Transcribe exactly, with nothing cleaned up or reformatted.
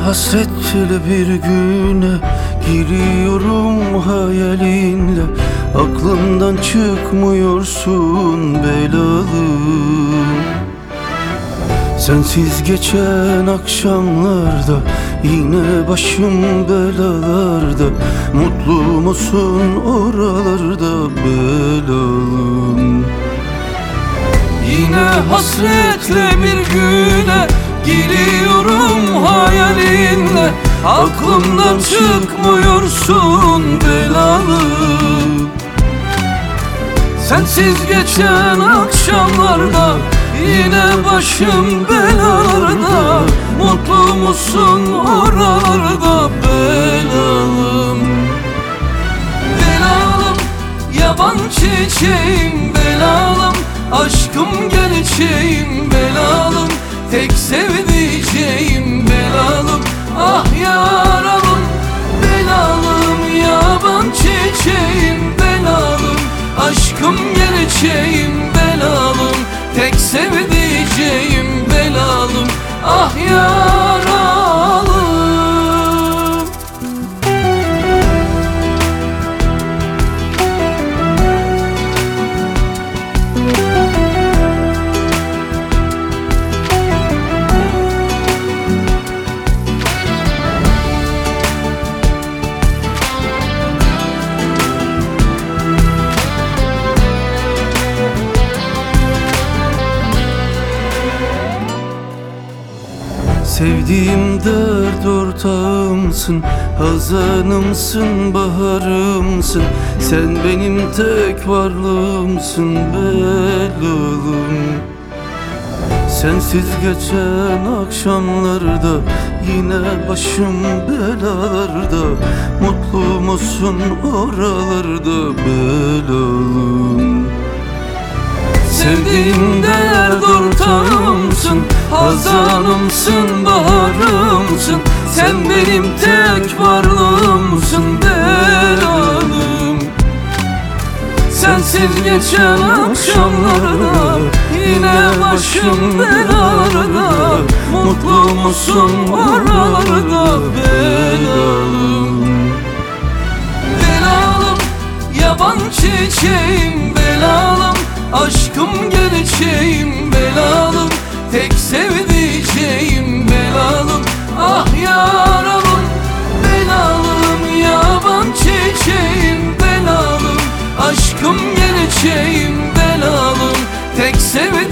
hasretli bir güne giriyorum hayalinle. Aklımdan çıkmıyorsun belalım. Sensiz geçen akşamlarda yine başım belalarda. Mutlu musun oralarda belalım? Yine hasretle bir güne giriyorum hayalinle. Aklımdan çıkmıyorsun belalım. Sensiz geçen akşamlarda yine başım belalarda. Mutlu musun oralarda belalım? Belalım, yaban çiçeğim belalım. Aşkım gerçeğim belalım. Tek sevdiceğim belalım. Ah yaralım belalım, yaban çiçeğim belalım. Aşkım gerçeğim belalım. Tek sevdiceğim belalım. Ah yaralım. Sevdiğim dert ortağımsın, hazanımsın, baharımsın. Sen benim tek varlığımsın belalım. Sensiz geçen akşamlarda yine başım belalarda. Mutlu musun oralarda belalım? Sevdiğim dert ortağımsın, hazanımsın, baharımsın. Sen benim tek varlığımsın belalım. Sensiz geçen akşamlarda yine başım belalarda. Mutlu musun oralarda belalım? Belalım, yaban çiçeğim belalım. Aşkım gerçeğim belalım. Tek sevdiceğim belalım. Ah yaralım belalım, yaban çiçeğim belalım. Aşkım gerçeğim belalım. Tek sevdiceğim